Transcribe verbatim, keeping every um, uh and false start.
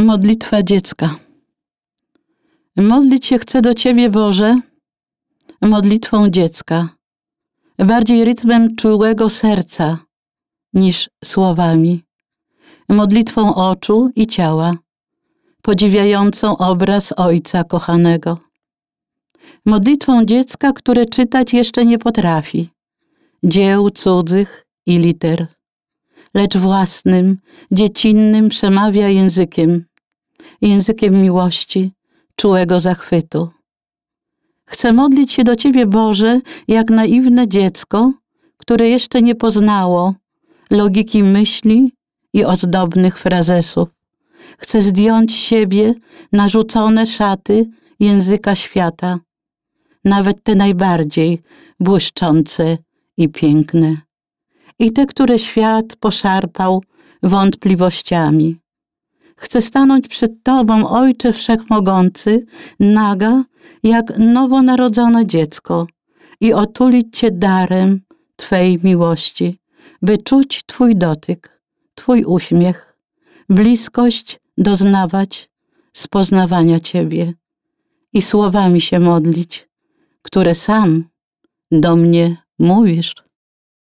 Modlitwa dziecka. Modlić się chcę do Ciebie, Boże, modlitwą dziecka, bardziej rytmem czułego serca niż słowami, modlitwą oczu i ciała, podziwiającą obraz Ojca kochanego, modlitwą dziecka, które czytać jeszcze nie potrafi, dzieł cudzych i liter, lecz własnym, dziecinnym przemawia językiem, językiem miłości, czułego zachwytu. Chcę modlić się do Ciebie, Boże, jak naiwne dziecko, które jeszcze nie poznało logiki myśli i ozdobnych frazesów. Chcę zdjąć z siebie narzucone szaty języka świata, nawet te najbardziej błyszczące i piękne, i te, które świat poszarpał wątpliwościami. Chcę stanąć przed Tobą, Ojcze Wszechmogący, naga jak nowonarodzone dziecko i otulić Cię darem Twej miłości, by czuć Twój dotyk, Twój uśmiech, bliskość doznawać z poznawania Ciebie i słowami się modlić, które sam do mnie mówisz.